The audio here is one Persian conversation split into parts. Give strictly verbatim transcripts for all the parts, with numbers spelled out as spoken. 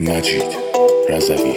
مجید رضوی.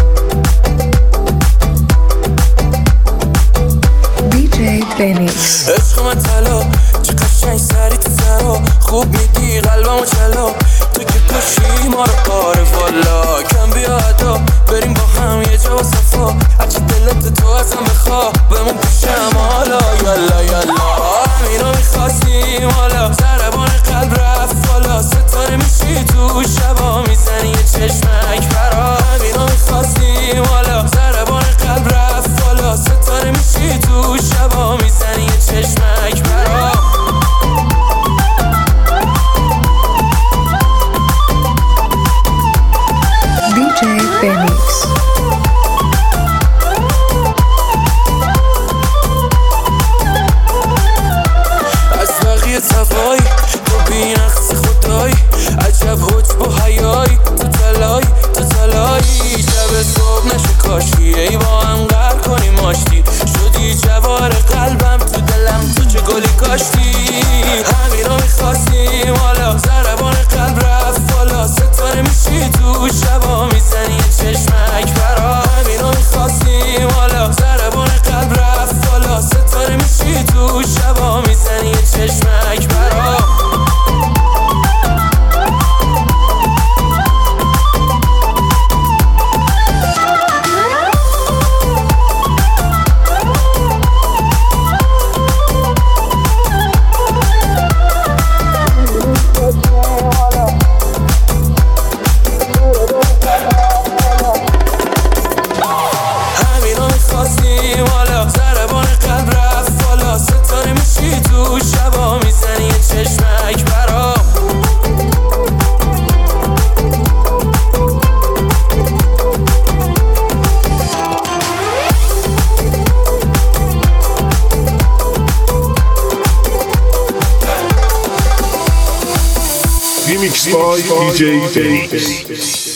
دی جی بنیکس. عشق من طلا چه قشنگ سری تو سرا، خوب میدی قلبمو چلا، تو که کشی ما رو کار والا. کم بیا ادا بریم با هم یه جا صفا، هرچی دلت تو ازم بخوا بمون پیشم حالا. یالا یالا همینو میخواستیم حالا، ضربان قلب رفت بالا، ستاره میشی تو شبا میزنی یه چشمک برا. همینو میخواستیم حالا، ضربان قلب رفت بالا، ستاره میشی تو شبا میزنی یه چشمک برا. دی جی بنیکس. از بقیه تفایی تو بینقص خدایی، عجب حج با حیایی، تو تلایی تو تلایی. شب صبح نشه کاشی ای با هم قر کنیم آشتی، شدی جوار قلبم تو دلم تو چه گلی کاشتی. همین رو میخواستیم حالا، ضربان قلب رفت بالا، ستاره میشی تو شبا میزنی یه چشمک برا. همین رو میخواستیم حالا، ضربان قلب رفت بالا، ستاره میشی تو شبا میزنی یه چشمک برا. خواستیم حالا، ضربان قلب رفت بالا، ستاره میشی تو شبا میزنی یه چشمک برا. Remix by دی جی بنیکس.